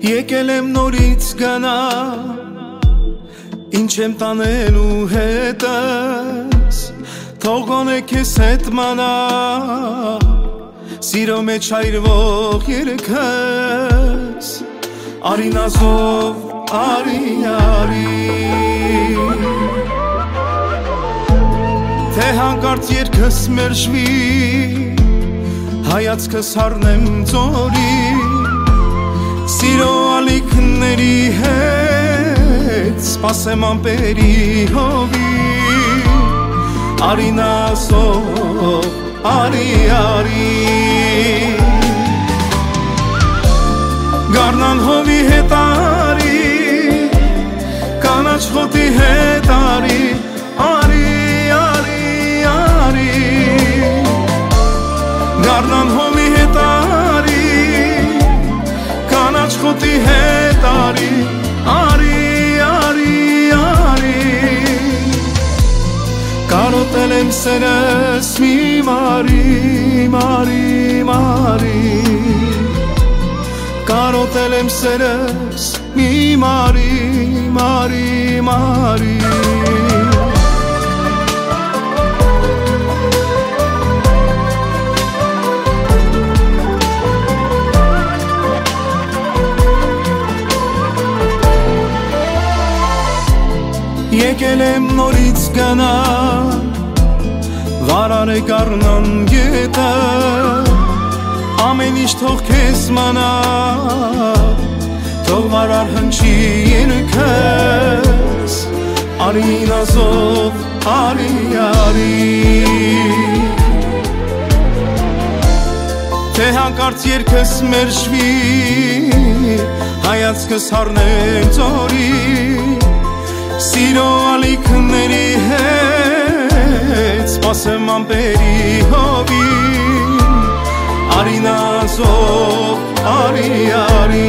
Եկել եմ նորից գնա, ինչ եմ տանելու հետս, թող գոնե քեզ հետ մանա, սիրո մեջ այրվող երգս, արի նազով, արի, արի, թե հանկարծ երգս մերժվի, հայացքս առնեմ ծորի, Սիրո ալիքների հետ սպասեմ ամպերի հովի, արի նազով, արի, արի, գարնան հովի հետ արի, կանաչ խոտի հետ արի, արի, արի, արի, գարնան հովի հետ արի, կանաչ խոտի հետ արի, արի, արի, արի, կարոտել եմ սերս մի մարի, մարի, մարի, կարոտել եմ սերս մի մարի, մարի, մարի Եկել եմ նորից գնա, վարարեք առնան գետը, ամեն ինչ թող քեզ մանա, թող վարար հնչի երգս, արի նազով, արի, արի, թե հանկարծ երգս մերժվի, հայացքս առնեմ ծորի, Սիրո ալիքների հետ սպասեմ ամպերի հովի, արի նազով, արի, արի,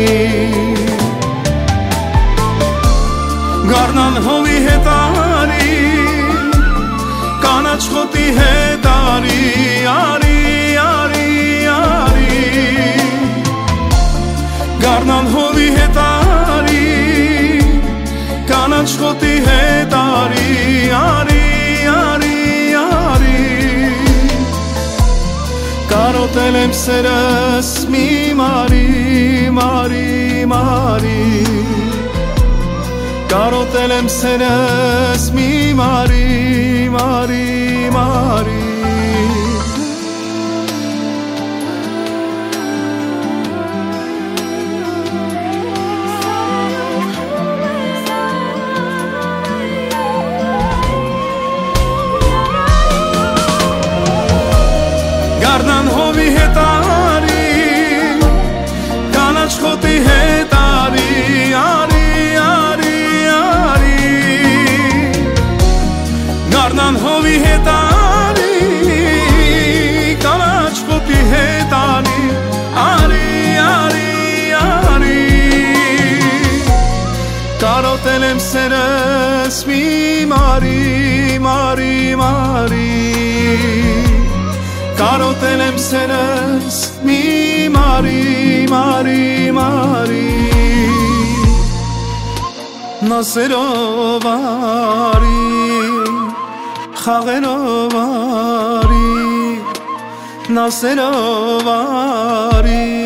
գարնան հովի հետ արի, կանաչ խոտի հետ արի, արի, արի, արի, գարնան հովի հետ արի, կանաչ խոտի հետ արի, արի, արի, արի, կարոտել եմ սերս մի մարի, մարի, մարի, կարոտել եմ սերս մի մարի, մարի, մարի Գարնան հովի հետ արի, կանաչ խոտի հետ արի, արի, արի, արի, գարնան հովի հետ արի, կանաչ խոտի հետ արի, արի, արի, արի, կարոտել եմ սերս մի մարի, մարի, մարի Կարոտել եմ սերս մի մարի, մարի, մարի Նասերով արի, խաղերով արի Նասերով արի